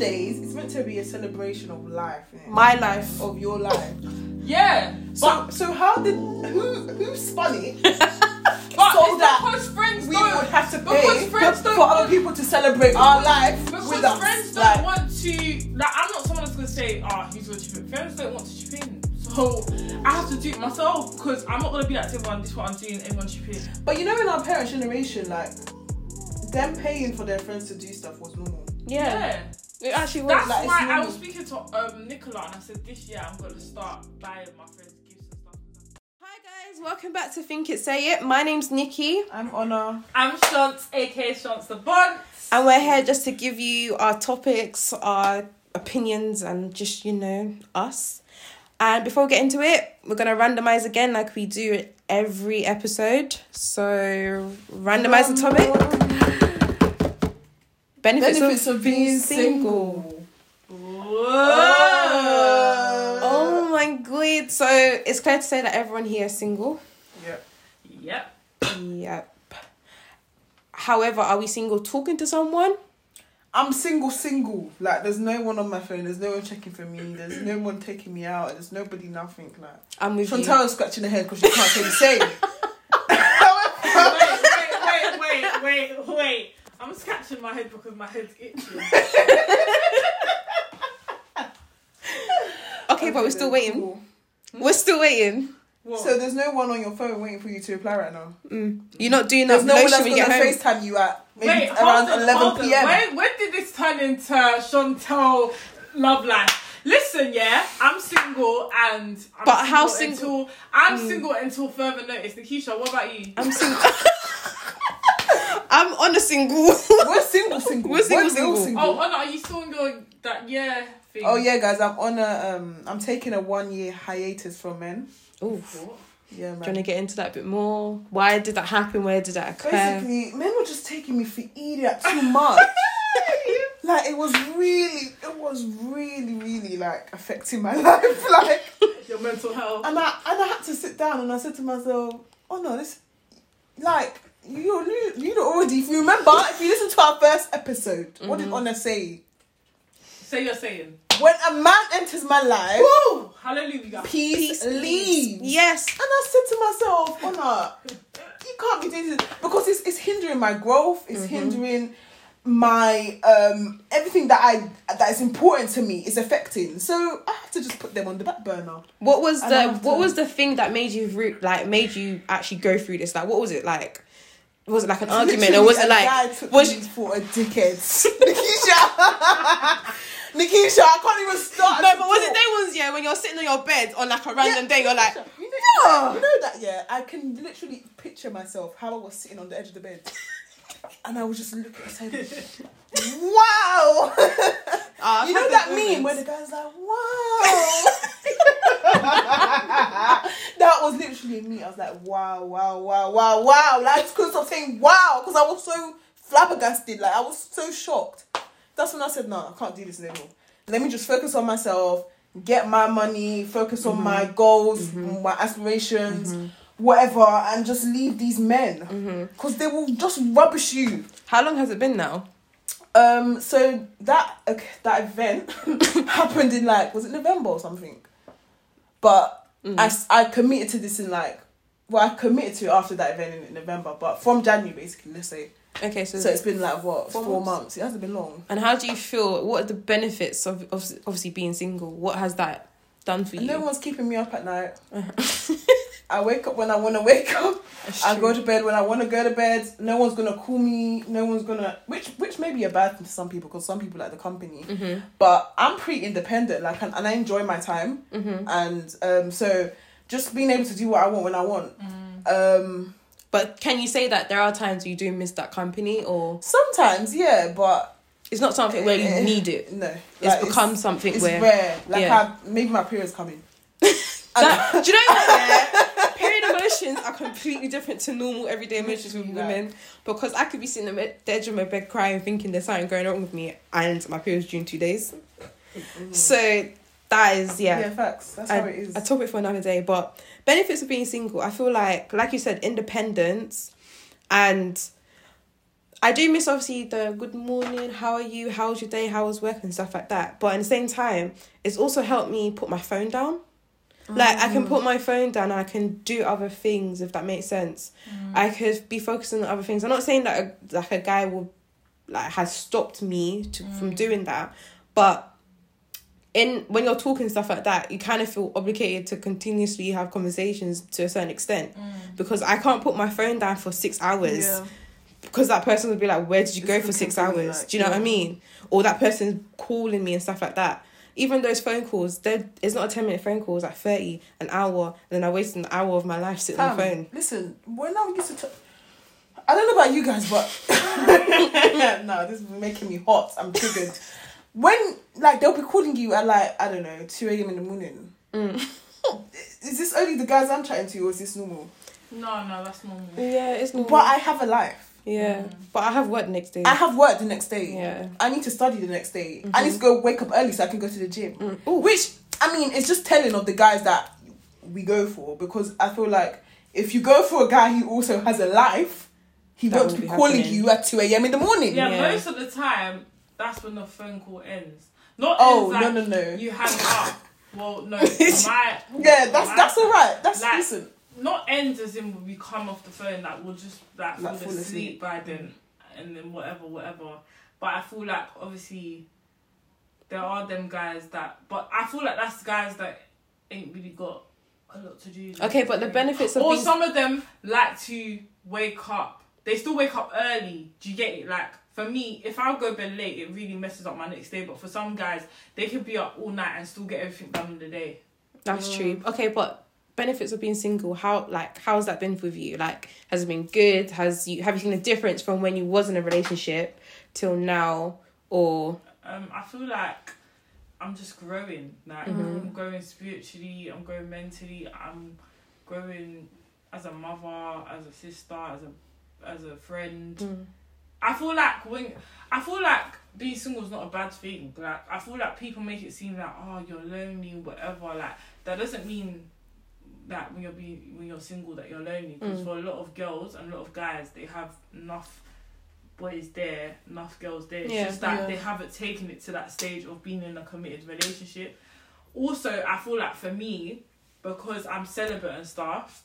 days it's meant to be a celebration of life. Innit? My life. Of your life. Yeah. So how did who spun it? But So it's that because friends we don't. would have to Because pay friends don't for other want- people to celebrate our life Because with us. friends don't Like, want to. Like, I'm not someone that's gonna say, he's gonna chip in. Friends don't want to chip in. So I have to do it myself because I'm not gonna be like to everyone, this is what I'm doing, everyone chip in. but you know, in our parents' generation, like them paying for their friends to do stuff was normal. Yeah. It actually was. That's like, it's why I normal. was speaking to Nicola and I said this year I'm gonna start buying my friends gifts and stuff. Hi guys, welcome back to Think It Say It. My name's Nikki. I'm Honor. I'm Shantz, aka Shantz the Bond. And we're here just to give you our topics, our opinions, and just, us. And before we get into it, we're going to randomise again like we do every episode. So, randomise the topic. Benefits of being single. Oh my god. So, it's clear to say that everyone here is single. Yep. Yep. However, are we single talking to someone? I'm single. Like, there's no one on my phone. There's no one checking for me. There's no one taking me out. There's nobody, nothing. Like, I'm with you. Chantal's scratching her head because she can't say the same. Wait. I'm scratching my head because my head's itching. Okay, but we're still waiting. Cool. We're still waiting. What? So there's no one on your phone waiting for you to reply right now? You're not doing There's that no one notion that's when going you to get home. FaceTime you at maybe Wait, around hold on, 11 p.m. When did this turn into Chantal love life? Listen, yeah, I'm single and I'm But how single? I'm single until further notice. Nikisha, what about you? I'm single. I'm on a single. We're single. We're single. Oh, Anna, are you still in that year thing? Oh yeah, guys, I'm on I'm taking a 1 year hiatus from men. Oof. What? Yeah, man. Do you want to get into that a bit more? Why did that happen? Where did that occur? Basically, men were just taking me for idiot too much. Like, it was really like affecting my life. Like, Your mental health. and I had to sit down and I said to myself, oh no, this, like, you already, if you remember, if you listen to our first episode, what did Honor say? Say you're saying. When a man enters my life, Woo! Hallelujah. peace leaves. Yes. And I said to myself, Honor, you can't be doing this because it's hindering my growth. It's hindering my everything that is important to me is affecting. So I have to just put them on the back burner. What was the thing that made you actually go through this? Like, what was it like? Was it like an argument, or was it like me for a dickhead? Nikisha, I can't even start. No, but was it day ones, yeah, when you're sitting on your bed on like a random day, you're like, you know that, yeah, I can literally picture myself how I was sitting on the edge of the bed and I was just looking and saying, wow. You know that meme where the guy's like, wow. That was literally me. I was like, wow. Like, I just couldn't stop saying wow because I was so flabbergasted. Like, I was so shocked. That's when I said, no, I can't do this anymore. Let me just focus on myself, get my money, focus on my goals, my aspirations, whatever, and just leave these men. Because they will just rubbish you. how long has it been now? So that event happened in was it November or something? But I committed to this in I committed to it after that event in November, but from January basically, let's say. Okay, so it's been 4 months. It hasn't been long. And how do you feel? What are the benefits of obviously being single? What has that done for you? No one's keeping me up at night. I wake up when I want to wake up. I go to bed when I want to go to bed. No one's gonna call me. No one's gonna which may be a bad thing to some people because some people like the company. But I'm pretty independent. And I enjoy my time. And so just being able to do what I want when I want. But can you say that there are times you do miss that company, or sometimes, yeah, but it's not something where you need it? No, it's become something it's where rare. Maybe my period's coming. Do you know what? Yeah? Period emotions are completely different to normal everyday emotions with women, because I could be sitting at the edge of my bed crying, thinking there's something going on with me, and my period's due in 2 days. So that is facts. That's how it is. A topic for another day. But benefits of being single, I feel like you said, independence, and I do miss obviously the good morning, how are you, how's your day, how was work and stuff like that. But at the same time, it's also helped me put my phone down. Like, I can put my phone down and I can do other things, if that makes sense. I could be focusing on other things. I'm not saying that a guy will, like, has stopped me from doing that. But when you're talking stuff like that, you kind of feel obligated to continuously have conversations to a certain extent. Because I can't put my phone down for 6 hours. Yeah. Because that person would be like, where did you go for 6 hours? Like, do you know what I mean? Or that person's calling me and stuff like that. Even those phone calls, it's not a 10-minute phone call, it's like 30, an hour, and then I wasted an hour of my life sitting on the phone. Listen, when I used to I don't know about you guys, but no, this is making me hot. I'm triggered. When, like, they'll be calling you at, like, I don't know, 2 a.m. in the morning. Is this only the guys I'm chatting to, or is this normal? No, that's normal. Yeah, it's normal. But I have a life. Yeah, but I have work the next day. I have work the next day. Yeah. I need to study the next day. I need to go wake up early so I can go to the gym. Which, I mean, it's just telling of the guys that we go for, because I feel like if you go for a guy who also has a life, he won't be calling you at 2 a.m. in the morning. Yeah, most of the time, that's when the phone call ends. Not no. You hang up. Well, no. That's alright. That's like, decent. Not ends as in we come off the phone, like we'll just like fall asleep by then, and then whatever. But I feel like obviously there are them guys that, but I feel like that's guys that ain't really got a lot to do. Okay, but the benefits of some of them like to wake up. They still wake up early. Do you get it? Like, for me, if I go to bed late, it really messes up my next day. But for some guys, they could be up all night and still get everything done in the day. That's true. Okay, but benefits of being single, how's that been with you? Like, has it been good? Have you seen a difference from when you was in a relationship till now? Or I feel like I'm just growing. Like, I'm growing spiritually, I'm growing mentally, I'm growing as a mother, as a sister, as a friend. I feel like being single is not a bad thing. Like, I feel like people make it seem like, oh, you're lonely, whatever. Like, that doesn't mean that when you're single that you're lonely. Because for a lot of girls and a lot of guys, they have enough boys there, enough girls there. It's just that they haven't taken it to that stage of being in a committed relationship. Also, I feel like for me, because I'm celibate and stuff,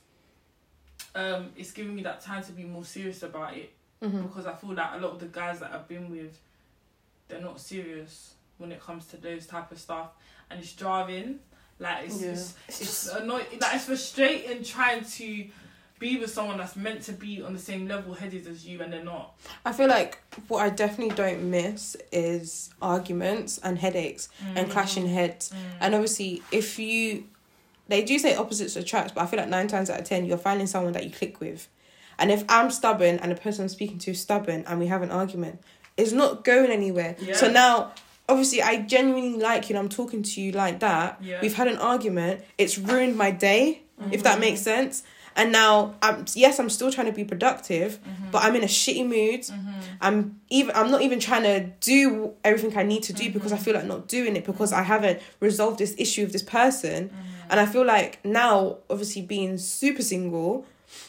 it's giving me that time to be more serious about it. Because I feel like a lot of the guys that I've been with, they're not serious when it comes to those type of stuff, and it's jarring. Like, it's annoying. Like, it's frustrating trying to be with someone that's meant to be on the same level headed as you, and they're not. I feel like what I definitely don't miss is arguments and headaches and clashing heads. And obviously, they do say opposites attract, but I feel like 9 times out of 10 you're finding someone that you click with. And if I'm stubborn and the person I'm speaking to is stubborn and we have an argument, it's not going anywhere. Yeah. So now, obviously, I genuinely like you and I'm talking to you like that. Yeah. We've had an argument. It's ruined my day, if that makes sense. And now, I'm still trying to be productive, but I'm in a shitty mood. I'm not even trying to do everything I need to do because I feel like not doing it because I haven't resolved this issue with this person. And I feel like now, obviously, being super single,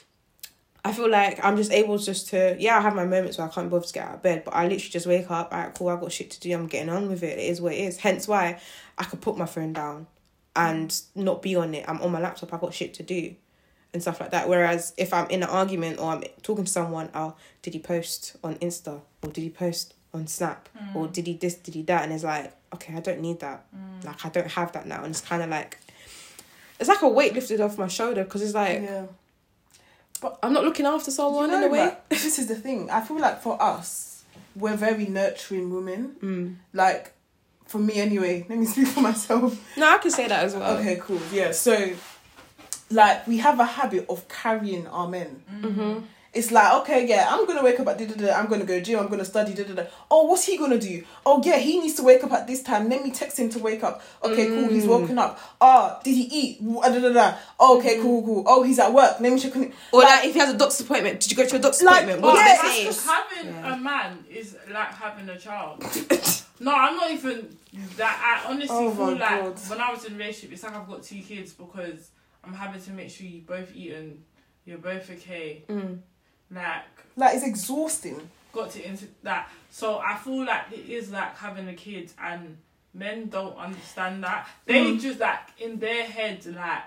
I feel like I'm just able to, I have my moments where I can't bother to get out of bed, but I literally just wake up, alright, cool, I've got shit to do, I'm getting on with it, it is what it is. Hence why I could put my phone down and not be on it. I'm on my laptop, I've got shit to do and stuff like that. Whereas if I'm in an argument or I'm talking to someone, did he post on Insta? Or did he post on Snap? Or did he this, did he that? And it's like, okay, I don't need that. Like, I don't have that now. And it's kind of like, it's like a weight lifted off my shoulder because it's like... Yeah. But I'm not looking after someone in a way. This is the thing. I feel like for us, we're very nurturing women. Like, for me anyway, let me speak for myself. No, I can say that as well. Okay, cool. Yeah, so, like, we have a habit of carrying our men. It's like, okay, yeah, I'm going to wake up at I'm going to go gym, I'm going to study, Oh, what's he going to do? Oh, yeah, he needs to wake up at this time. Let me text him to wake up. Okay, cool, he's woken up. Did he eat? Oh, okay, cool. Oh, he's at work. Let me check on him. Or like if he has a doctor's appointment, did you go to a doctor's appointment? What did they say? Having a man is like having a child. No, I'm not even that. I honestly feel like when I was in a relationship, it's like I've got 2 kids because I'm having to make sure you both eat and you're both okay. Like, it's exhausting. got to into that. So I feel like it is like having a kid, and men don't understand that. They just like in their head, like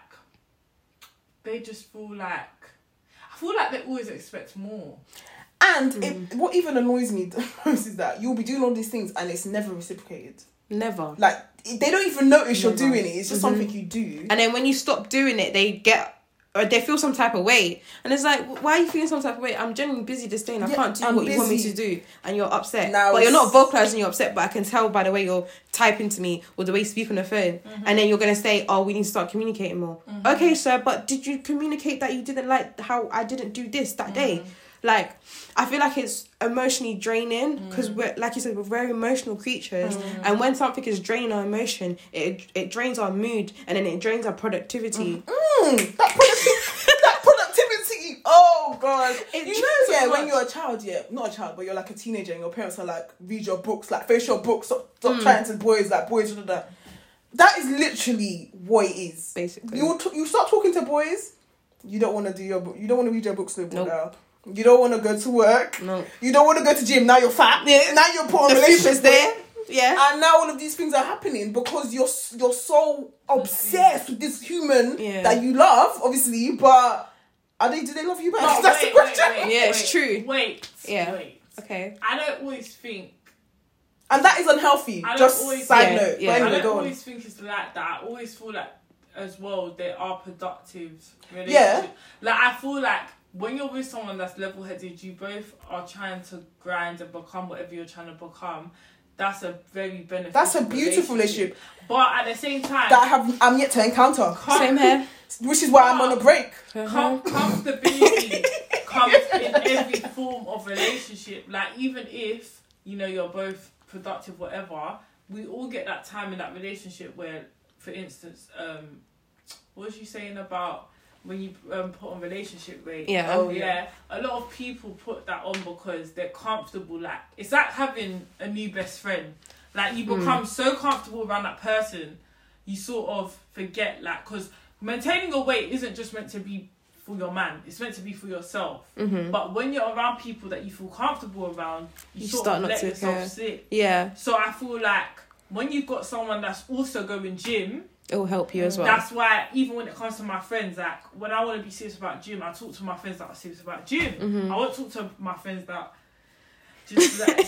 they just feel like, I feel like they always expect more. And what even annoys me the most is that you'll be doing all these things and it's never reciprocated. Never. Like, they don't even notice you're doing it. It's just something you do. And then when you stop doing it, they feel some type of way. And it's like, why are you feeling some type of way? I'm genuinely busy this day and I can't do what you want me to do. And you're upset. Now but you're not vocalising you're upset, but I can tell by the way you're typing to me or the way you speak on the phone. And then you're going to say, oh, we need to start communicating more. Okay, sir, but did you communicate that you didn't like how I didn't do this that day? Like, I feel like it's emotionally draining because we're, like you said, we're very emotional creatures. And when something is draining our emotion, it drains our mood and then it drains our productivity. That productivity. Oh God. When you're a child, not a child, but you're like a teenager and your parents are like, read your books, like face your books, stop chatting to boys, like boys, that is literally what it is. Basically. You start talking to boys, you don't want to do your book, you don't want to read your books no more now. You don't want to go to work. No. You don't want to go to gym. Now you're fat. Yeah. Now you're put on relationships there. Yeah. And now all of these things are happening because you're so obsessed with this human that you love, obviously, but do they love you back? No, that's the question. It's true. Wait. Okay. I don't always think. And that is unhealthy. Just side note. Yeah. I don't always think it's like that. I always feel like, as well, they are productive relationships. Yeah. Like, I feel like when you're with someone that's level-headed, you both are trying to grind and become whatever you're trying to become. That's a very beneficial. That's a beautiful relationship. But at the same time, that I'm yet to encounter. Same here. Which is why I'm on a break. Comfortability comes in every form of relationship. Like, even if you're both productive, whatever, we all get that time in that relationship where, for instance, what was you saying about when you put on relationship rate? Yeah. A lot of people put that on because they're comfortable. Like, it's like having a new best friend. Like, you become so comfortable around that person, you sort of forget, like, because maintaining your weight isn't just meant to be for your man, it's meant to be for yourself. But when you're around people that you feel comfortable around, you sort of let yourself slip. Yeah. So I feel like when you've got someone that's also going gym, it will help you as well. That's why even when it comes to my friends, like, when I want to be serious about gym, I talk to my friends that are serious about gym. I won't talk to my friends that just like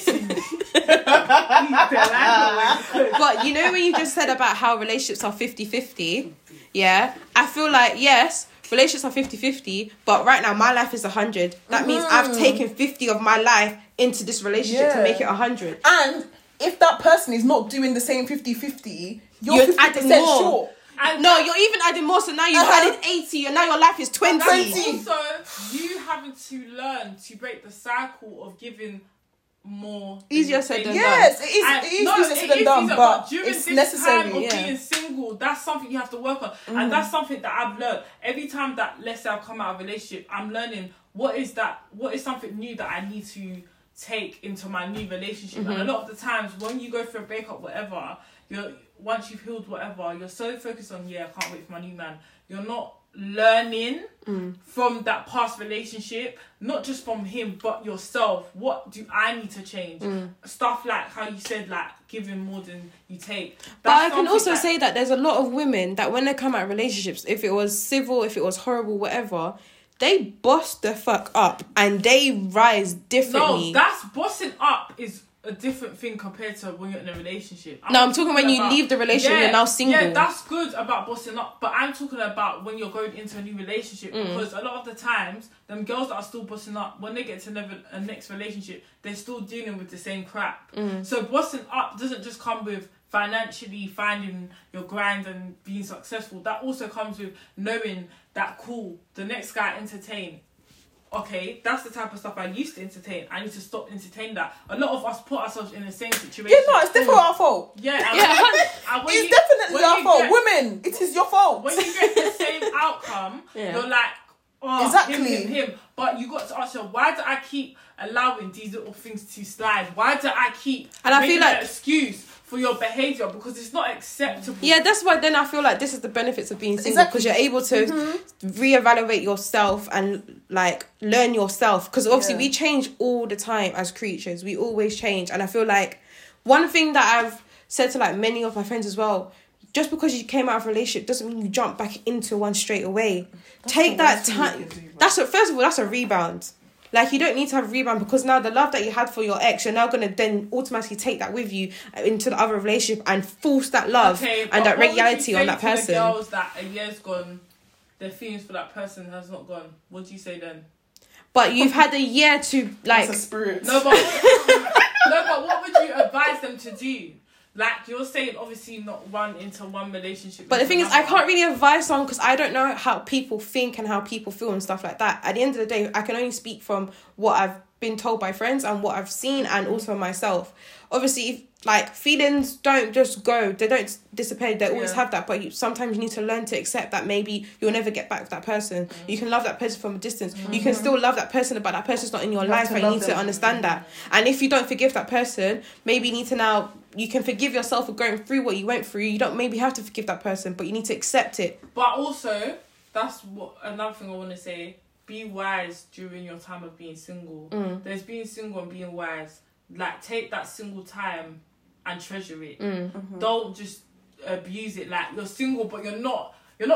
But you know when you just said about how relationships are 50-50, yeah, I feel like, yes, relationships are 50-50, but right now my life is 100. That means I've taken 50 of my life into this relationship to make it 100. And if that person is not doing the same 50-50, you're 50% short. No, you're even adding more, so now you've added 80 and now your life is 20. Also, you having to learn to break the cycle of giving more. Easier said than done. Yes, it is easier said than done, but during it's this necessary. time of being single, that's something you have to work on. And that's something that I've learned. Every time that, let's say, I've come out of a relationship, I'm learning what is something new that I need to take into my new relationship. And a lot of the times when you go through a breakup, whatever, once you've healed whatever, you're so focused on, I can't wait for my new man. You're not learning from that past relationship, not just from him, but yourself. What do I need to change? Stuff like how you said, like, giving more than you take. But I can also say that there's a lot of women that when they come out of relationships, if it was civil, if it was horrible, whatever, they boss the fuck up and they rise differently. No, that's bossing up is a different thing compared to when you're in a relationship. I'm talking when you leave the relationship, you're now single. Yeah, that's good about bossing up, but I'm talking about when you're going into a new relationship, because a lot of the times, them girls that are still bossing up, when they get to a next relationship, they're still dealing with the same crap. So bossing up doesn't just come with financially finding your grind and being successful. That also comes with knowing that, cool, the next guy entertain. Okay, that's the type of stuff I used to entertain. I need to stop entertaining that. A lot of us put ourselves in the same situation. Yeah, no, it's definitely our fault. It's definitely our fault. Women, it is your fault. When you get the same outcome, you're like, exactly. Him. But you got to ask yourself, why do I keep allowing these little things to slide? Why do I keep making an excuse for your behaviour because it's not acceptable. Yeah, that's why then I feel like this is the benefits of being single, because you're able to reevaluate yourself and like learn yourself, because obviously we change all the time as creatures. We always change. And I feel like one thing that I've said to like many of my friends as well, just because you came out of a relationship doesn't mean you jump back into one straight away. Take that time. First of all, that's a rebound. Like, you don't need to have a rebound, because now the love that you had for your ex, you're now going to then automatically take that with you into the other relationship and force that love and that regularity on that person. The girls that a year's gone, their feelings for that person has not gone. What do you say then? But you've had a year to like. That's a spirit. No, but what would you advise them to do? Like, you're saying, obviously not run into one relationship. But the thing is, I can't really advise someone because I don't know how people think and how people feel and stuff like that. At the end of the day, I can only speak from what I've been told by friends and what I've seen, and also myself. Obviously, if, like, feelings don't just go. They don't disappear. They always have that. But sometimes you need to learn to accept that maybe you'll never get back with that person. You can love that person from a distance. You can still love that person, but that person's not in your life, and you need to understand that. And if you don't forgive that person, maybe you need to now... You can forgive yourself for going through what you went through. You don't maybe have to forgive that person, but you need to accept it. But also, that's what another thing I want to say. Be wise during your time of being single. There's being single and being wise. Like, take that single time and treasure it. Don't just abuse it. Like, you're single, but you're not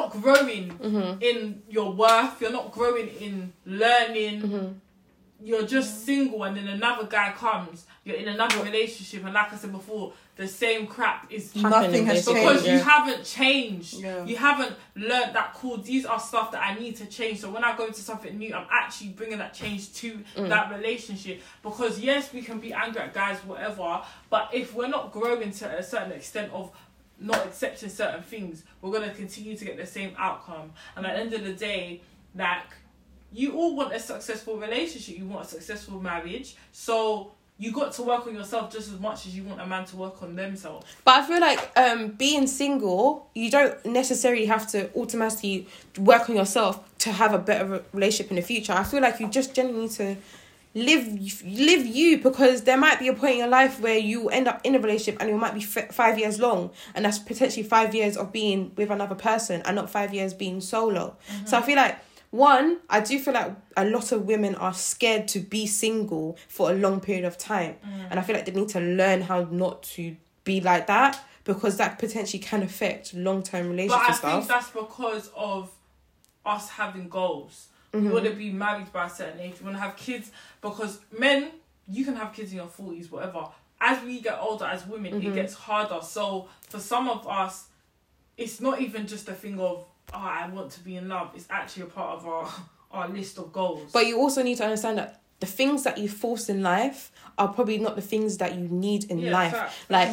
growing in your worth. You're not growing in learning. You're just single, and then another guy comes. You're in another relationship, and like I said before, the same crap is nothing has changed because you haven't changed. Yeah. You haven't learned that cool. These are stuff that I need to change. So when I go into something new, I'm actually bringing that change to that relationship. Because yes, we can be angry at guys, whatever, but if we're not growing to a certain extent of not accepting certain things, we're gonna continue to get the same outcome. And at the end of the day, like, you all want a successful relationship. You want a successful marriage. So you got to work on yourself just as much as you want a man to work on themselves. But I feel like being single, you don't necessarily have to automatically work on yourself to have a better relationship in the future. I feel like you just generally need to live you, because there might be a point in your life where you end up in a relationship and it might be 5 years long, and that's potentially 5 years of being with another person and not 5 years being solo. So I feel like, one, I do feel like a lot of women are scared to be single for a long period of time. And I feel like they need to learn how not to be like that, because that potentially can affect long-term relationships and stuff. But I think that's because of us having goals. We want to be married by a certain age. We want to have kids, because men, you can have kids in your 40s, whatever. As we get older, as women, it gets harder. So for some of us, it's not even just a thing of, I want to be in love. It's actually a part of our list of goals. But you also need to understand that the things that you force in life are probably not the things that you need in life. Like,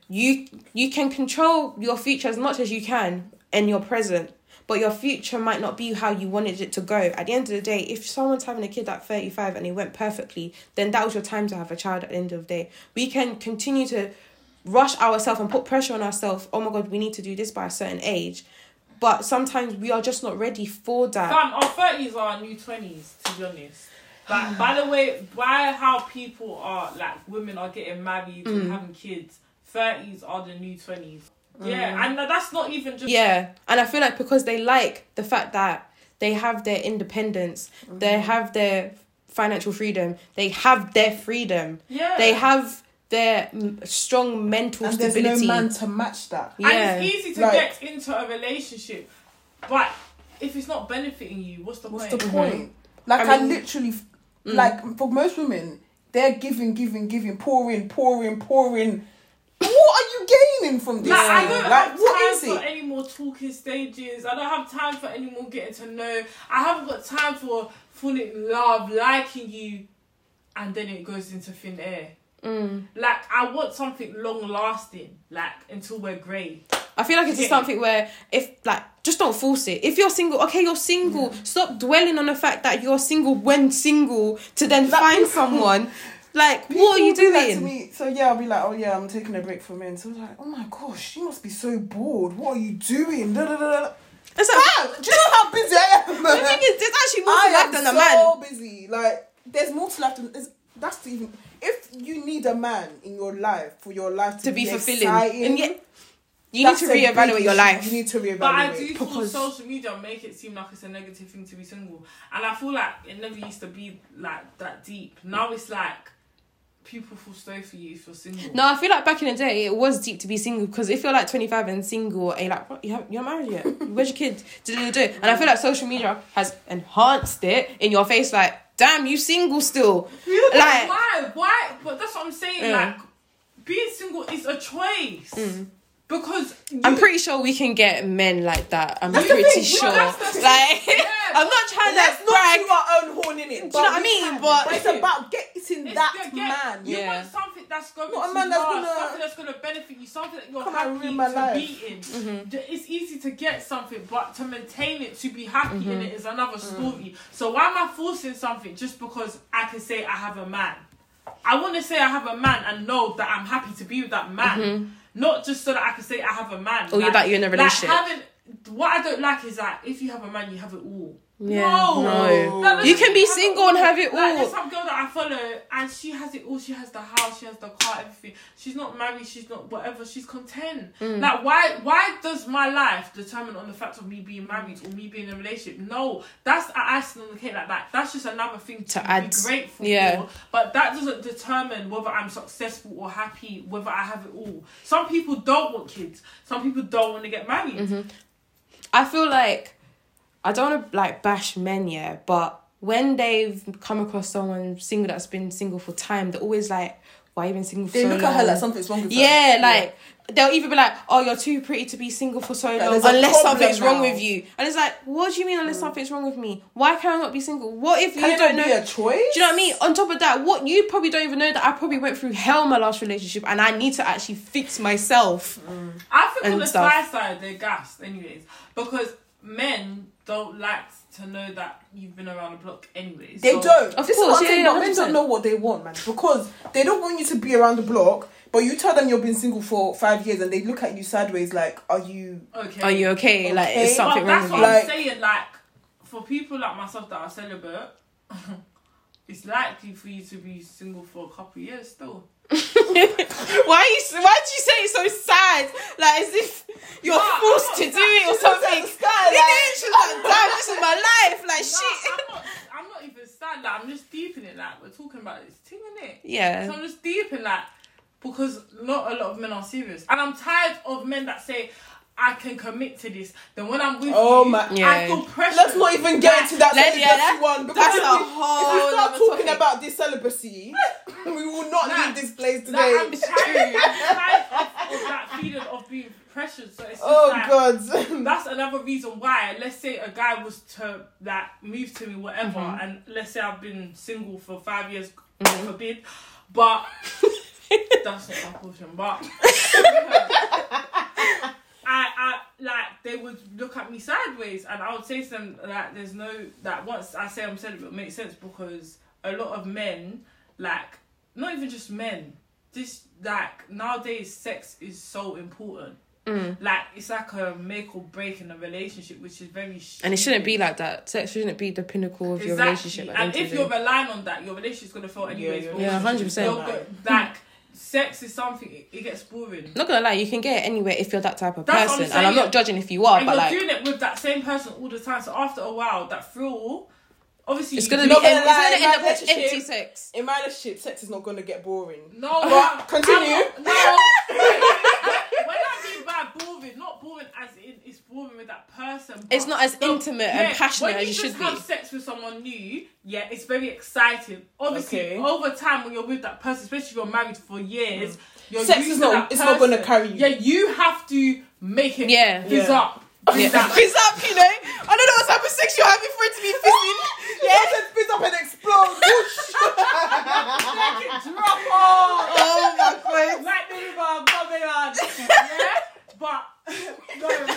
you can control your future as much as you can in your present, but your future might not be how you wanted it to go. At the end of the day, if someone's having a kid at 35 and it went perfectly, then that was your time to have a child at the end of the day. We can continue to rush ourselves and put pressure on ourselves. Oh my God, we need to do this by a certain age. But sometimes we are just not ready for that. Our 30s are our new 20s, to be honest. Like, by the way, by how people are, like, women are getting married and having kids, 30s are the new 20s. Yeah, and that's not even just... Yeah, and I feel like because they like the fact that they have their independence, they have their financial freedom, they have their freedom, they have their strong mental stability. There's no man to match that. Yeah. And it's easy to get into a relationship, but if it's not benefiting you, what's the point? What's the point? Like, I literally... Like, for most women, they're giving, pouring. What are you gaining from this? Like, I don't have what time for any more talking stages. I don't have time for any more getting to know. I haven't got time for falling in love, liking you, and then it goes into thin air. Like, I want something long lasting, like, until we're grey. I feel like it's something where, if, like, just don't force it. If you're single, okay, you're single. Stop dwelling on the fact that you're single when single to then find someone. Like, what are you doing? That to me. So yeah, I'll be like, oh yeah, I'm taking a break from men. So I was like, oh my gosh, you must be so bored. What are you doing? Da, da, da, da. It's like, do you know how busy I am? The thing is, there's actually more to life than a man. I am so busy. Like, there's more to life than... that's even if you need a man in your life for your life to be fulfilling, exciting, and yet you need to reevaluate your life. You need to reevaluate. But I do feel social media make it seem like it's a negative thing to be single, and I feel like it never used to be like that deep. Now it's like people feel sorry for you if you're single. No, I feel like back in the day it was deep to be single, because if you're like 25 and single and you're like, what, you're not married yet? Where's your kid? And I feel like social media has enhanced it in your face, like, damn, you single still. Like, why? But that's what I'm saying. Like, being single is a choice. Because I'm pretty sure we can get men like that. I'm pretty sure. I'm not trying to brag. Not our own horn in it. Do you know what I mean? But it's about getting that man. You want something that's going not to a man something that's going to benefit you, something that you're happy to be in. It's easy to get something, but to maintain it, to be happy in it is another story. So why am I forcing something just because I can say I have a man? I want to say I have a man and know that I'm happy to be with that man. Not just so that I can say I have a man. Or you're in a relationship. What I don't like is that if you have a man, you have it all. Yeah, no. You can be single and have it all. Like, there's some girl that I follow and she has it all. She has the house, she has the car, everything. She's not married, she's not whatever. She's content. Like, why does my life determine on the fact of me being married or me being in a relationship? No, that's an icing on the cake. Like that. That's just another thing to add. Be grateful for. But that doesn't determine whether I'm successful or happy, whether I have it all. Some people don't want kids. Some people don't want to get married. I feel like, I don't want to like bash men, but when they've come across someone single that's been single for time, they're always like, why have you been single for so long? They look at her like something's wrong with her. Yeah, like, they'll even be like, oh, you're too pretty to be single for so long, unless something's wrong with you. And it's like, what do you mean unless something's wrong with me? Why can I not be single? What if you don't know? Be a choice? Do you know what I mean? On top of that, what you probably don't even know that I probably went through hell in my last relationship and I need to actually fix myself. I think on the side, they're gassed anyways. Because men don't like to know that you've been around the block anyways. They don't. Of course, men don't know what they want, man. Because they don't want you to be around the block, but you tell them you've been single for 5 years and they look at you sideways like, are you okay? Are you okay? Like, is something wrong with you? That's what I'm saying. Like, for people like myself that are celibate, it's likely for you to be single for a couple of years still. Why do you say it so sad? Like, as if you're forced to do it or something. She's like, damn, this is my life. Like, shit. I'm not even sad. Like, I'm just deep in it. Like, we're talking about this thing, innit? Yeah. So I'm just deep in that because not a lot of men are serious. And I'm tired of men that say, I can commit to this. Then when I'm with I feel pressure. Let's not even get into that celibacy one. Because if we start talking about this celibacy, we will not leave this place today. I'm tired of that feeling of being pressured. So it's just God. That's another reason why. Let's say a guy was to like move to me, whatever, and let's say I've been single for 5 years, God forbid, but that's not my portion. But I like they would look at me sideways, and I would say to them that there's no that once I say I'm celibate, it makes sense because a lot of men, like not even just men, just like nowadays sex is so important. Like it's like a make or break in a relationship, which is very and it shouldn't be like that. Sex shouldn't be the pinnacle of your relationship. And if you're relying on that, your relationship's gonna fail anyways. 100%. Like sex is something, it gets boring. Not gonna lie, you can get it anywhere if you're that type of person, and I'm not judging if you are, and but you're doing it with that same person all the time. So after a while, that thrill, obviously, it's gonna end up with empty sex. In my relationship, sex is not gonna get boring. No, but continue. When I mean by boring, not boring as in it's boring with that person. It's not as intimate and passionate as you should be. When you just have sex with someone new, it's very exciting. Obviously, over time when you're with that person, especially if you're married for years, sex is not going to carry you. Yeah, you have to make it fizz up. Fizz up, you know. I don't know what type of sex you're having for it to be fizzing. Fizz up and explode. Let it drop off. Oh my God. Like the river coming on. Yeah? But no.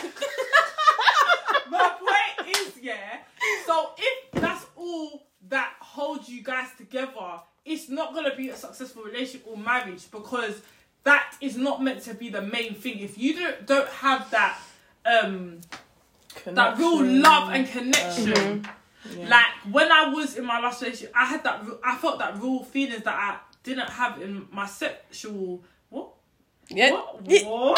My point is, so if that's all that holds you guys together, it's not gonna be a successful relationship or marriage because that is not meant to be the main thing. If you don't have that that real love and connection, Yeah. Like when I was in my last relationship, I felt that real feelings that I didn't have in my sexual. What? Yeah. What? Do you wanna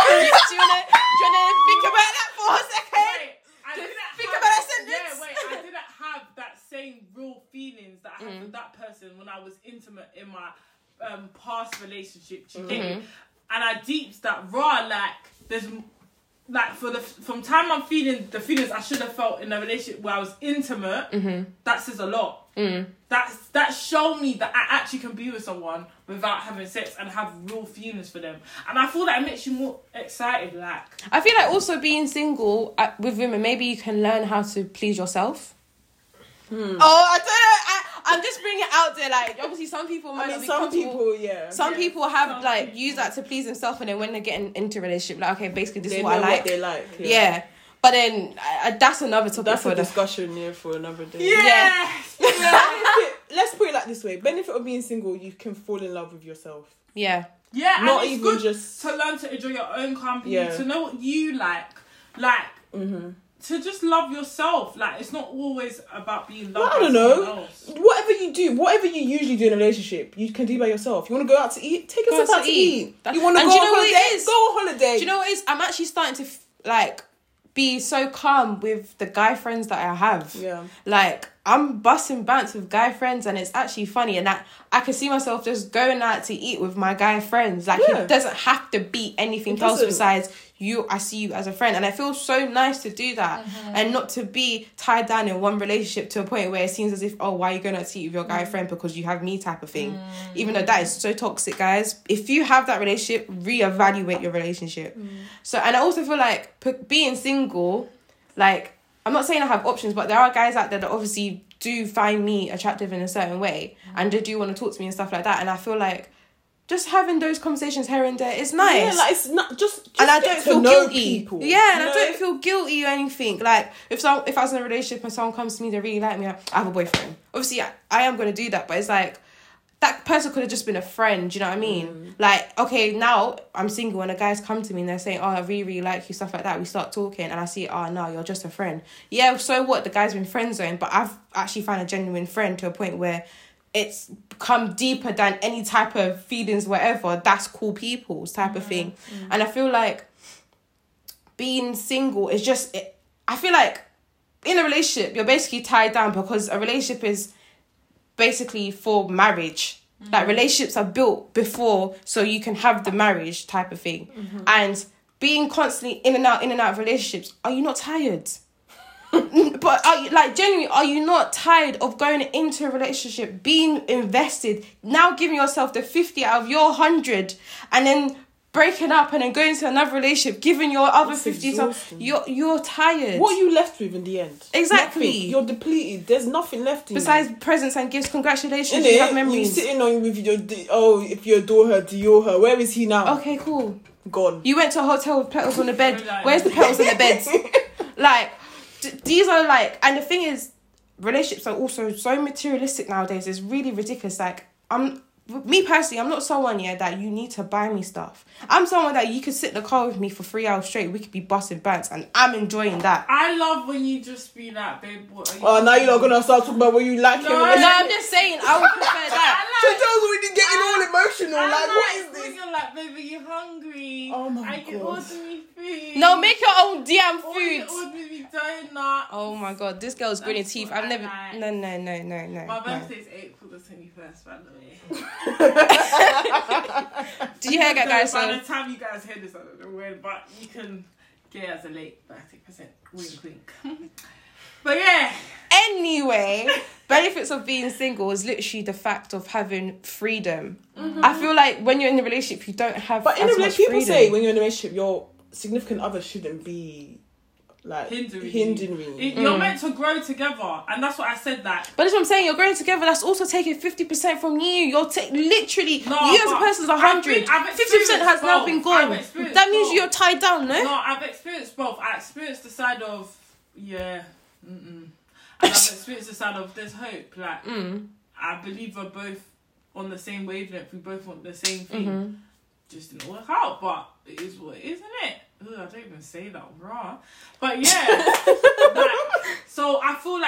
think about that for a second? Wait, I didn't think have, about that sentence. Yeah, wait, I didn't have that same real feelings that I had with that person when I was intimate in my past relationship. Do you get it? And I deeped that raw, like there's like from time I'm feeling the feelings I should have felt in a relationship where I was intimate. That says a lot. That showed me that I actually can be with someone without having sex and have real feelings for them, and I feel that it makes you more excited. Like I feel like also being single with women, maybe you can learn how to please yourself. Oh, I don't know. I'm just bringing it out there. Like, obviously, some people might not be comfortable. Some people have use that to please themselves, and then when they're getting into a relationship, like, okay, basically this is what I like. What they like. Yeah. But then that's another topic. That's a discussion for another day. Yeah. Let's put it like this way: benefit of being single, you can fall in love with yourself. Yeah, not and it's even good just to learn to enjoy your own company, to know what you like, to just love yourself. Like it's not always about being loved. I don't know. Whatever you do, whatever you usually do in a relationship, you can do by yourself. You want to go out to eat, take yourself out to eat. You want to go on holiday, go on holiday. Do you know what it is? I'm actually starting to be so calm with the guy friends that I have. Yeah. Like, I'm busting bants with guy friends and it's actually funny, and that I can see myself just going out to eat with my guy friends. Like, it doesn't have to be anything else besides you. I see you as a friend, and it feels so nice to do that and not to be tied down in one relationship to a point where it seems as if, oh, why are you going out to eat with your guy friend because you have me type of thing. Even though that is so toxic, guys. If you have that relationship, reevaluate your relationship. So, and I also feel like being single, like, I'm not saying I have options, but there are guys out there that obviously do find me attractive in a certain way and they do want to talk to me and stuff like that. And I feel like just having those conversations here and there is nice. Yeah, like it's not just and I don't feel guilty. People, yeah, and I don't feel guilty or anything. Like if I was in a relationship and someone comes to me, they really like me, I have a boyfriend. Obviously, I am going to do that, but it's like that person could have just been a friend. Do you know what I mean? Like, okay, now I'm single and the guys come to me and they're saying, oh, I really, really like you, stuff like that. We start talking and I see, oh, no, you're just a friend. Yeah, so what? The guy's been friend zoned, but I've actually found a genuine friend to a point where it's come deeper than any type of feelings, whatever. That's cool people's type of thing. And I feel like being single is just... I feel like in a relationship, you're basically tied down because a relationship is basically for marriage. Like relationships are built before so you can have the marriage type of thing. And being constantly in and out of relationships, are you not tired? But are you, like, genuinely, are you not tired of going into a relationship, being invested, now giving yourself the 50 out of your 100 and then breaking up and then going to another relationship, giving your other 50, so you're tired. What are you left with in the end? Exactly. Nothing. You're depleted. There's nothing left in besides you. Presents and gifts. Congratulations, you have memories. You're sitting on with if you adore her, Dior her. Where is he now? Okay, cool. Gone. You went to a hotel with petals on the bed. Where's the petals on the bed? Like, these are like, and the thing is, relationships are also so materialistic nowadays. It's really ridiculous. Like, me personally, I'm not someone that you need to buy me stuff. I'm someone that you could sit in the car with me for 3 hours straight. We could be busting bants, and I'm enjoying that. I love when you just be like, babe, what are you now you're not gonna start talking about what you like. No, I'm just saying, I would prefer that. Chantel's already getting all emotional. Like, what is this? You're like, babe, are you hungry? Oh my God. You order me food. No, make your own damn food. You order me donut. Oh my God, this girl's gritting teeth. I've never. Like. No. My birthday's April the 21st, by the way. Did you hear that, guys? By the time you guys hear this, I don't know when, but you can get it as a late birthday present. Wink, wink. But yeah. Anyway, benefits of being single is literally the fact of having freedom. I feel like when you're in a relationship, you don't have. But in as a much relationship, people freedom. say when you're in a relationship, your significant other shouldn't be like hindering. You're meant to grow together, and that's what I said. That. But that's what I'm saying. You're growing together. That's also taking 50% from you. You're literally you as a person's 100. 50% has now been gone. That means you're tied down, no? No, I've experienced both. I experienced the side of and I've experienced the side of there's hope. Like I believe we're both on the same wavelength. We both want the same thing. Just didn't work out, but it is what it is, isn't it? Ugh, I don't even say that raw. But yeah. So I feel like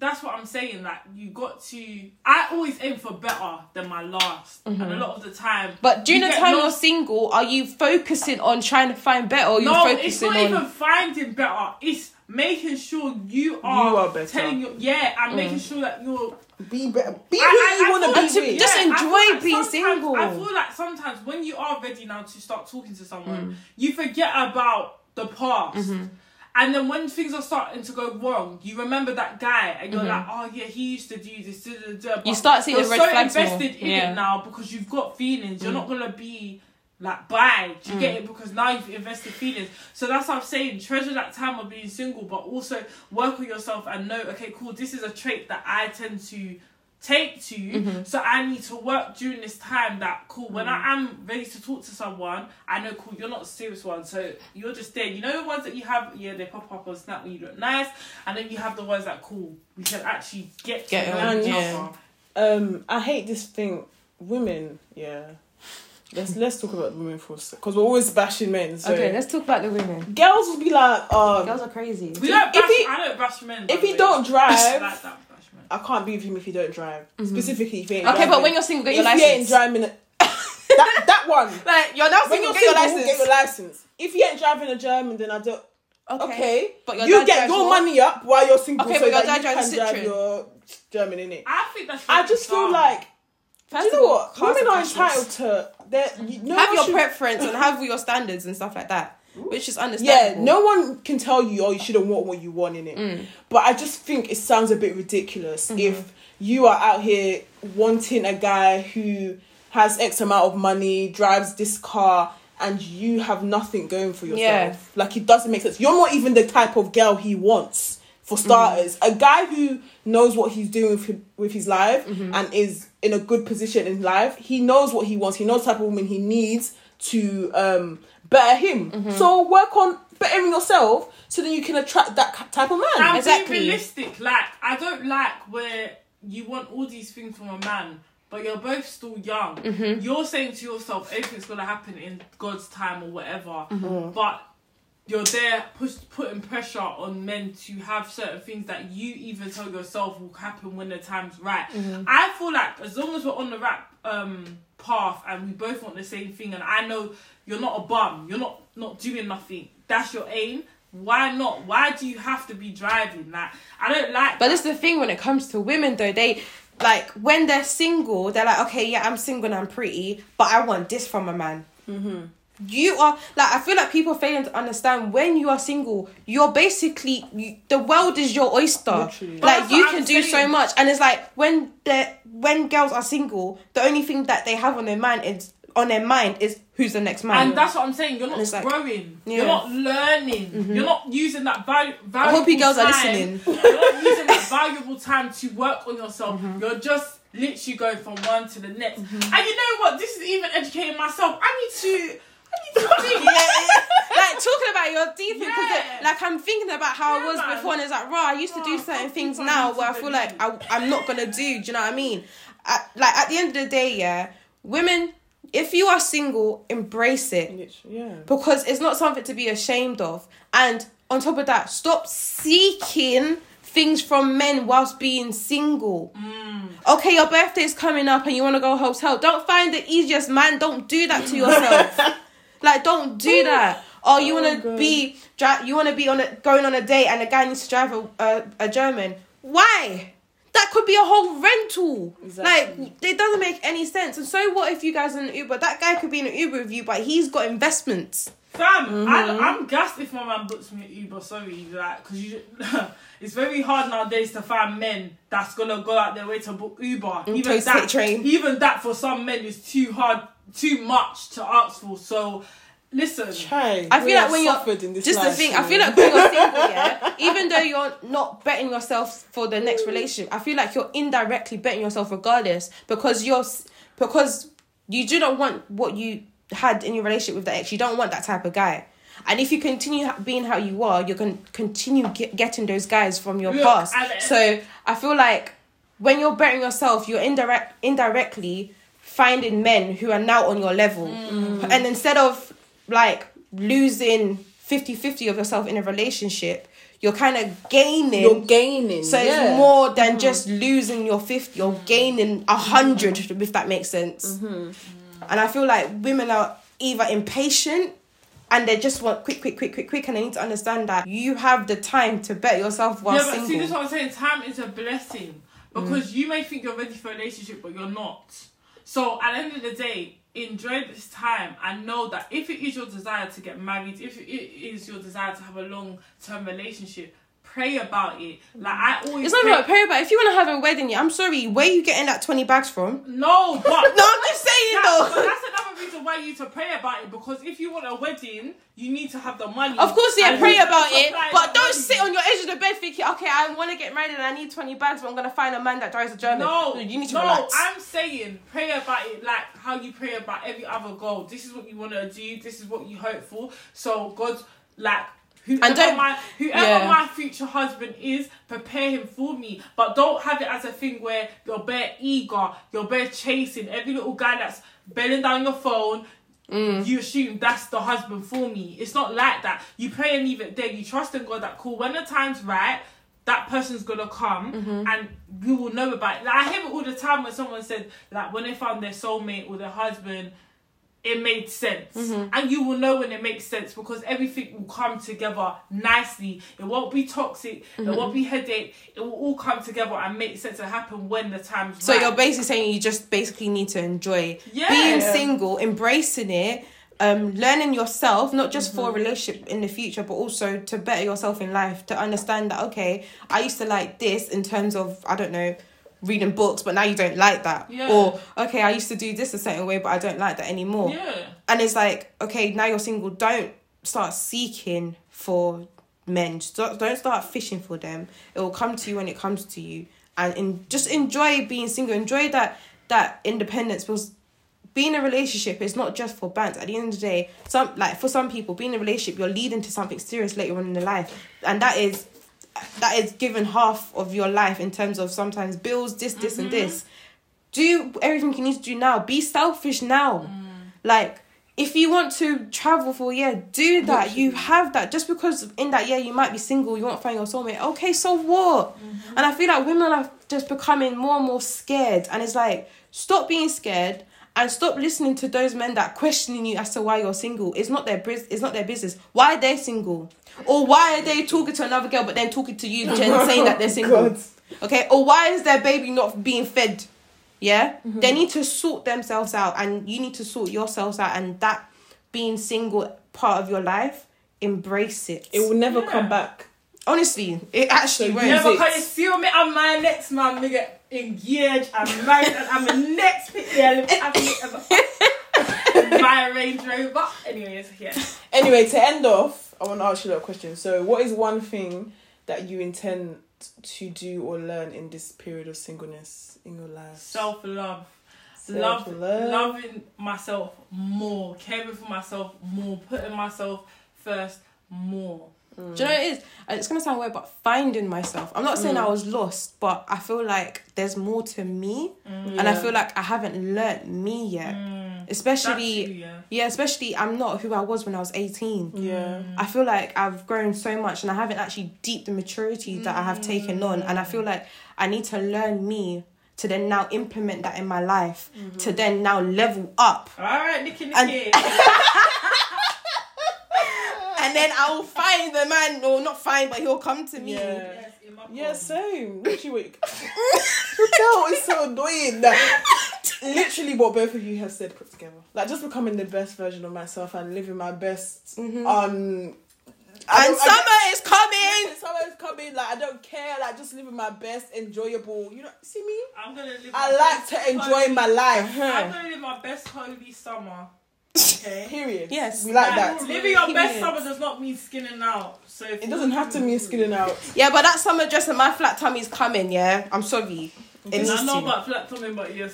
that's what I'm saying. Like, you got to. I always aim for better than my last, and a lot of the time. But during you the get time you're lost. single, are you focusing on trying to find better, or No, you're it's focusing not on? even finding better. It's making sure you are better. telling you, and making sure that you're. Be better. Be who you want to feel be like- with. Just I enjoy feel like being sometimes- single. I feel like sometimes when you are ready now to start talking to someone, you forget about the past. And then when things are starting to go wrong, you remember that guy and you're like, oh yeah, he used to do this. But You start seeing you're red so flags more. invested in Yeah. it now because you've got feelings. You're not going to be like, bye. Do you get it? Because now you've invested feelings. So that's what I'm saying. Treasure that time of being single, but also work on yourself and know, okay, cool, this is a trait that I tend to take to you, so I need to work during this time. That cool, when I am ready to talk to someone, I know, cool, you're not a serious one, so you're just there. You know the ones that you have, they pop up on Snap when you look nice, and then you have the ones that, cool, we can actually get to know on, each yeah. other. I hate this thing. Women, Let's talk about women for a sec, because we're always bashing men. So Okay, let's talk about the women. girls will be like, Girls are crazy. We don't bash, he- I don't bash men. by if the he way. don't drive, I like that bash men. I can't be with him if he don't drive. Specifically, if he ain't Okay, driving. but when you're single, get your if he ain't license. driving, that one. Like, you're now When single, you're get your single, license. get your license. If he ain't driving a German, then I don't. Okay, But your you dad get drives your what? money up while you're single, Okay, so but your that dad you drives can a drive Citroen. your German in it. I think that's I just feel like, First do you of know all, what? cars Women are cashless. entitled to no Have one your should- preference and have your standards and stuff like that, which is Yeah, understandable. no one can tell you, oh, you shouldn't want what you want in it. But I just think it sounds a bit ridiculous if you are out here wanting a guy who has X amount of money, drives this car, and you have nothing going for yourself. Yeah. Like, it doesn't make sense. You're not even the type of girl he wants, for starters. A guy who knows what he's doing with his life and is in a good position in life, he knows what he wants. He knows the type of woman he needs to better him. So work on bettering yourself so then you can attract that type of man. I'm Exactly. being realistic. Like, I don't like where you want all these things from a man, but you're both still young. You're saying to yourself, everything's gonna happen in God's time or whatever. But you're there putting pressure on men to have certain things that you even tell yourself will happen when the time's right. I feel like as long as we're on the right path and we both want the same thing, and I know you're not a bum, you're not doing nothing, that's your aim. Why not? Why do you have to be driving? Like, I don't like But that. this is the thing when it comes to women, though. They, like, when they're single, they're like, okay, yeah, I'm single and I'm pretty, but I want this from a man. You are, like, I feel like people failing to understand when you are single, you're basically, the world is your oyster. Literally. But Like, that's you what can I'm do saying. so much. And it's like, when girls are single, the only thing that they have on their mind is who's the next man. And that's what I'm saying. You're not it's like- growing. Yeah. You're not learning. You're not using that valuable I hope you girls are time. listening. You're not using that valuable time to work on yourself. You're just literally going from one to the next. And you know what? This is even educating myself. I need to think. Like, talking about your deep because Yeah. like I'm thinking about how Yeah, I was man. before, and it's like, I used to do certain things fuck now people where I need to feel like believe. I'm not gonna do. Do you know what I mean? Like, at the end of the day, yeah, women, if you are single, embrace it. Yeah. Because it's not something to be ashamed of. And on top of that, stop seeking things from men whilst being single. Okay, your birthday's coming up and you want to go hotel. Don't find the easiest man. Don't do that to yourself. Like, don't do that. Or you want to be going on a date and a guy needs to drive a German. Why? That could be a whole rental. Exactly. Like, it doesn't make any sense. And so what if you guys are in an Uber? That guy could be in an Uber with you, but he's got investments. Fam, I'm gassed if my man books me an Uber. Sorry, like, because it's very hard nowadays to find men that's gonna go out their way to book Uber. Toast hit train. Even that for some men is too hard, too much to ask for. So, listen. I feel like when you're this just life, the thing. I feel like when you're single, yeah, even though you're not betting yourself for the next relationship, I feel like you're indirectly betting yourself regardless because you do not want what you had in your relationship with the ex. You don't want that type of guy. And if you continue being how you are, you're going to continue getting those guys from your past. So I feel like when you're betting yourself, you're indirectly finding men who are now on your level. And instead of like losing 50-50 of yourself in a relationship, you're kind of gaining. You're gaining. So it's more than just losing your 50. You're gaining 100, if that makes sense. And I feel like women are either impatient and they just want quick, and they need to understand that you have the time to better yourself while single. See, this is what I'm saying. Time is a blessing. Because you may think you're ready for a relationship, but you're not. So at the end of the day, enjoy this time and know that if it is your desire to get married, if it is your desire to have a long-term relationship, pray about it. Like, I always... It's not about pray about it. If you want to have a wedding, I'm sorry, where are you getting that 20 bags from? No, but... No, I'm just saying though. But that's another reason why you need to pray about it, because if you want a wedding, you need to have the money. Of course, yeah, pray about it, but don't money. sit on your edge of the bed thinking, okay, I want to get married and I need 20 bags, but I'm going to find a man that drives a German. No, you need to relax. I'm saying pray about it like how you pray about every other goal. This is what you want to achieve. This is what you hope for. So God, like, whoever my future husband is, prepare him for me. But don't have it as a thing where you're bare eager, you're bare chasing every little guy that's belling down your phone. You assume that's the husband for me. It's not like that. You pray and leave it there. You trust in God that cool, when the time's right, that person's gonna come and you will know about it. Like, I hear it all the time when someone said, like, when they found their soulmate or their husband, it made sense. And you will know when it makes sense, because everything will come together nicely. It won't be toxic. It won't be headache. It will all come together and make sense and happen when the time's right. So you're basically saying you just basically need to enjoy being single, embracing it, learning yourself, not just for a relationship in the future, but also to better yourself in life, to understand that, okay, I used to like this in terms of, I don't know, reading books, but now you don't like that. Or, okay, I used to do this a certain way, but I don't like that anymore. And it's like, okay, now you're single, don't start seeking for men. Don't start fishing for them. It will come to you when it comes to you. And just enjoy being single. Enjoy that independence, because being in a relationship is not just for bands. At the end of the day, for some people, being in a relationship, you're leading to something serious later on in their life. And that is given half of your life in terms of sometimes bills, this and this. Do everything you need to do now. Be selfish now. Like, if you want to travel for a year, do that. Literally. You have that. Just because in that year you might be single, you won't find your soulmate. Okay, so what? And I feel like women are just becoming more and more scared. And it's like, stop being scared and stop listening to those men that are questioning you as to why you're single. It's not their business. Why are they single? Or why are they talking to another girl but then talking to you, Jen, saying that they're single? Okay? Or why is their baby not being fed? Yeah? They need to sort themselves out, and you need to sort yourselves out, and that being single part of your life, embrace it. It will never come back. Honestly, it actually won't. Yeah, because you feel me, I'm my next man, nigga, engaged, I'm married, and I'm the next my Range Rover. Anyways, yeah. Anyway, to end off, I want to ask you a little question. So, what is one thing that you intend to do or learn in this period of singleness in your life? Self-love. Loving myself more, caring for myself more, putting myself first more. Do you know what it is? It's going to sound weird, but finding myself. I'm not saying I was lost, but I feel like there's more to me. And I feel like I haven't learnt me yet. Especially, especially I'm not who I was when I was 18. Yeah. I feel like I've grown so much and I haven't actually deeped the maturity that I have taken on. And I feel like I need to learn me to then now implement that in my life, to then now level up. All right, Nikki. And then I will find the man, or not find, but he'll come to me. Yeah, same. Literally, it's so annoying that literally what both of you have said put together. Like, just becoming the best version of myself and living my best. And summer is coming. Summer is coming. Like, I don't care. Like, just living my best, enjoyable. You know, see me? I'm gonna live. I like to enjoy my life. I'm gonna live my best holy summer. Okay. Period. Yes. We like that. Living your best summer does not mean skinning out. So it doesn't have to mean skinning out. Yeah, but that summer dress and my flat tummy's coming, yeah? I'm sorry. I know about flat tummy, but yes.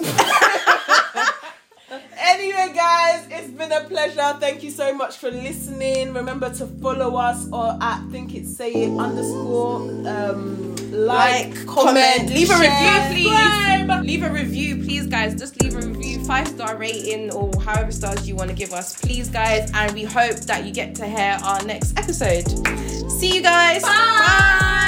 Anyway, guys, it's been a pleasure. Thank you so much for listening. Remember to follow us or at think it's say it _ like, comment, leave a share, review, please. Leave a review, please, guys. Just leave a review, 5-star rating or however stars you want to give us, please, guys. And we hope that you get to hear our next episode. See you guys. Bye.